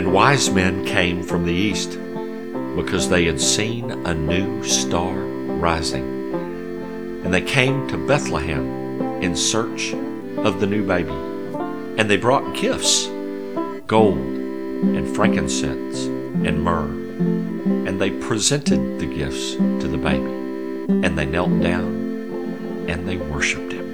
And wise men came from the east, because they had seen a new star rising. And they came to Bethlehem in search of the new baby. And they brought gifts, gold and frankincense and myrrh. And they presented the gifts to the baby. And they knelt down and they worshiped him.